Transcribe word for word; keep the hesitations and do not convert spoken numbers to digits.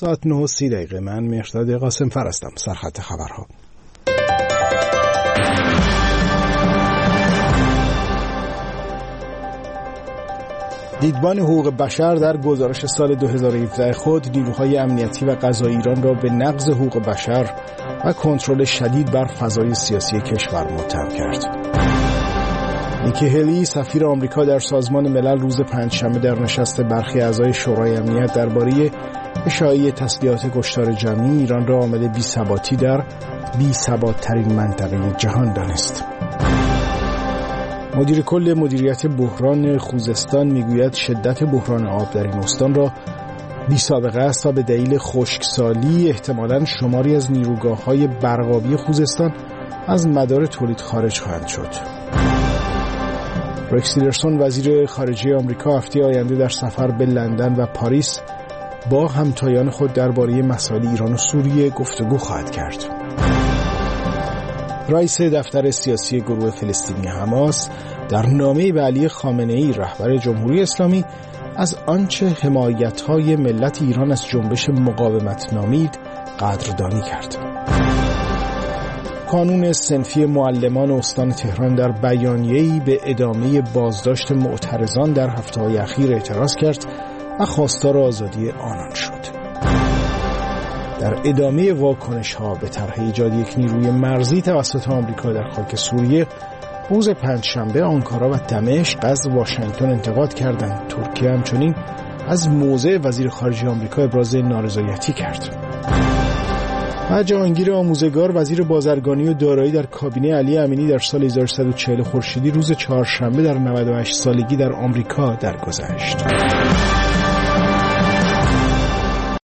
ساعت نه و سی دقیقه. من مهرداد قاسمفر هستم. سرخط خبرها. دیدبان حقوق بشر در گزارش سال دو هزار و هفده خود نیروهای امنیتی و قضایی ایران را به نقض حقوق بشر و کنترل شدید بر فضای سیاسی کشور متهم کرد. نیکی هلی سفیر آمریکا در سازمان ملل روز پنجشنبه در نشست برخی اعضای شورای امنیت درباره اشاعه تسلیحات کشتار جمعی ایران را عامل بی‌ثباتی در بی‌ثبات‌ترین منطقه جهان دانست. مدیر کل مدیریت بحران خوزستان میگوید شدت بحران آب در این استان را بی سابقه است و به دلیل خشکسالی احتمالاً شماری از نیروگاه‌های برق‌آبی خوزستان از مدار تولید خارج خواهند شد. رکس تیلرسون وزیر خارجه آمریکا هفته آینده در سفر به لندن و پاریس با همتایان خود درباره مسائل ایران و سوریه گفتگو خواهد کرد. رئیس دفتر سیاسی گروه فلسطینی حماس در نامه‌ای به علی خامنه‌ای رهبر جمهوری اسلامی از آنچه حمایت‌های ملت ایران از جنبش مقاومت نامید قدردانی کرد. کانون صنفی معلمان استان تهران در بیانیه‌ای به ادامه بازداشت معترضان در هفته‌های اخیر اعتراض کرد و خواستار آزادی آنان شد. در ادامه واکنش‌ها به طرح ایجاد یک نیروی مرزی توسط آمریکا در خاک سوریه، روز پنجشنبه آنکارا و دمشق از واشنگتن انتقاد کردند. ترکیه همچنین از موضع وزیر خارجه آمریکا ابراز نارضایتی کرد. و جهانگیر آموزگار وزیر بازرگانی و دارایی در کابینه علی امینی در سال هزار و سیصد و چهل خورشیدی روز چهارشنبه در نود و هشت سالگی در آمریکا درگذشت.